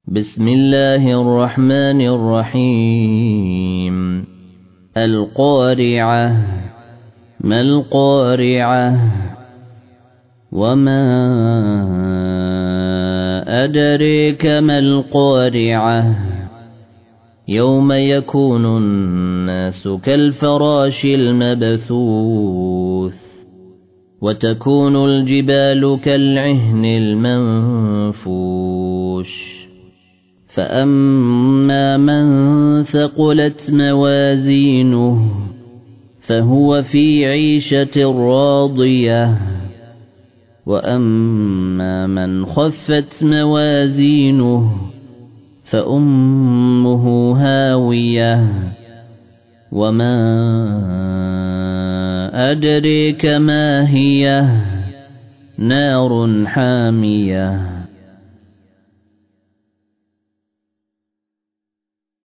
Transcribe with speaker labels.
Speaker 1: بسم الله الرحمن الرحيم القارعة ما القارعة وما أدريك ما القارعة يوم يكون الناس كالفراش المبثوث وتكون الجبال كالعهن المنفوش فأما من ثقلت موازينه فهو في عيشة راضية وأما من خفت موازينه فأمه هاوية وما أدريك ما هي نار حامية